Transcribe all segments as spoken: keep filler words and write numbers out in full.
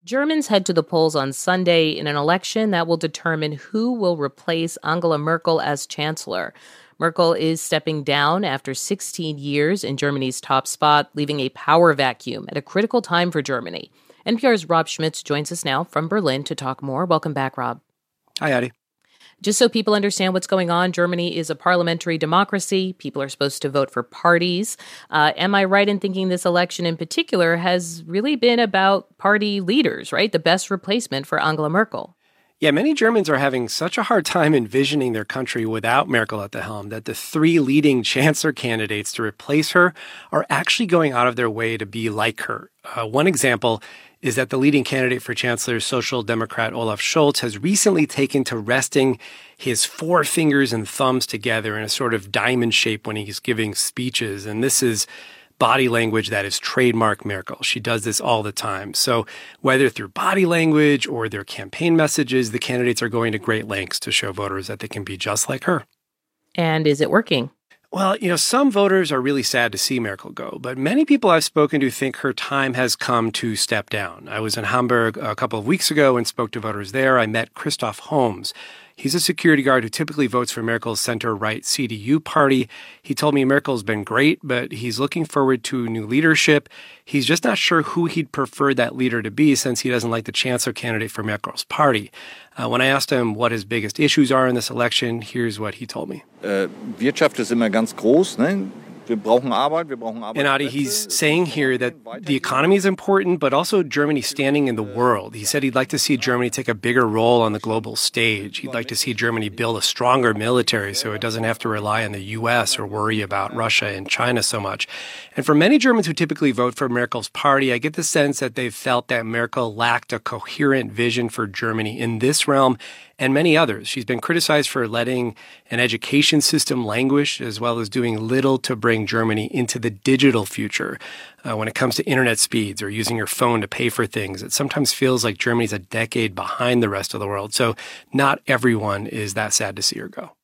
Germans head to the polls on Sunday in an election that will determine who will replace Angela Merkel as chancellor. Merkel is stepping down after sixteen years in Germany's top spot, leaving a power vacuum at a critical time for Germany. N P R's Rob Schmitz joins us now from Berlin to talk more. Welcome back, Rob. Hi, Addie. Just so people understand what's going on, Germany is a parliamentary democracy. People are supposed to vote for parties. Uh, am I right in thinking this election in particular has really been about party leaders, right? The best replacement for Angela Merkel. Yeah, many Germans are having such a hard time envisioning their country without Merkel at the helm that the three leading chancellor candidates to replace her are actually going out of their way to be like her. Uh, one example is that the leading candidate for chancellor, Social Democrat Olaf Scholz, has recently taken to resting his four fingers and thumbs together in a sort of diamond shape when he's giving speeches. And this is body language that is trademark Merkel. She does this all the time. So whether through body language or their campaign messages, the candidates are going to great lengths to show voters that they can be just like her. And is it working? Well, you know, some voters are really sad to see Merkel go, but many people I've spoken to think her time has come to step down. I was in Hamburg a couple of weeks ago and spoke to voters there. I met Christoph Holmes. He's a security guard who typically votes for Merkel's center-right C D U party. He told me Merkel's been great, but he's looking forward to new leadership. He's just not sure who he'd prefer that leader to be since he doesn't like the chancellor candidate for Merkel's party. Uh, when I asked him what his biggest issues are in this election, here's what he told me. Uh, Wirtschaft ist immer ganz groß, ne? Wir brauchen Arbeit, wir brauchen Arbeit. And Adi, he's saying here that the economy is important, but also Germany's standing in the world. He said he'd like to see Germany take a bigger role on the global stage. He'd like to see Germany build a stronger military so it doesn't have to rely on the U S or worry about Russia and China so much. And for many Germans who typically vote for Merkel's party, I get the sense that they've felt that Merkel lacked a coherent vision for Germany in this realm and many others. She's been criticized for letting an education system languish, as well as doing little to bring Germany into the digital future. Uh, when it comes to internet speeds or using your phone to pay for things, it sometimes feels like Germany's a decade behind the rest of the world. So not everyone is that sad to see her go.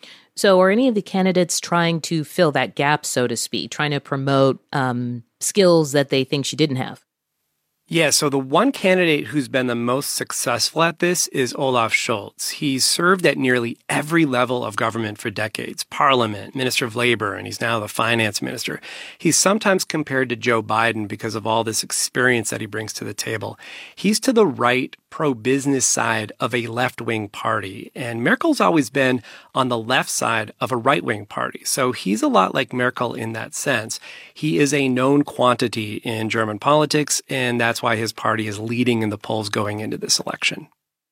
So are any of the candidates trying to fill that gap, so to speak, trying to promote um, skills that they think she didn't have? Yeah, so the one candidate who's been the most successful at this is Olaf Scholz. He's served at nearly every level of government for decades, parliament, minister of labor, and he's now the finance minister. He's sometimes compared to Joe Biden because of all this experience that he brings to the table. He's to the right, pro-business side of a left-wing party, and Merkel's always been on the left side of a right-wing party. So he's a lot like Merkel in that sense. He is a known quantity in German politics, and that's why his party is leading in the polls going into this election.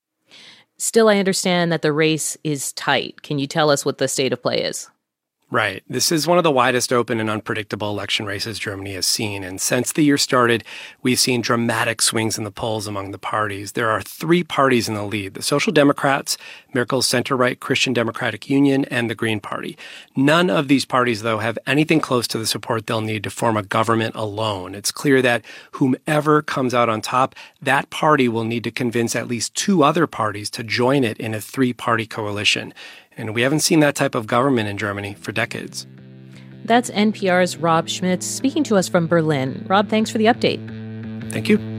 Still, I understand that the race is tight. Can you tell us what the state of play is? Right. This is one of the widest open and unpredictable election races Germany has seen. And since the year started, we've seen dramatic swings in the polls among the parties. There are three parties in the lead: the Social Democrats, Merkel's center-right Christian Democratic Union, and the Green Party. None of these parties, though, have anything close to the support they'll need to form a government alone. It's clear that whomever comes out on top, that party will need to convince at least two other parties to join it in a three-party coalition. And we haven't seen that type of government in Germany for decades. That's N P R's Rob Schmitz speaking to us from Berlin. Rob, thanks for the update. Thank you.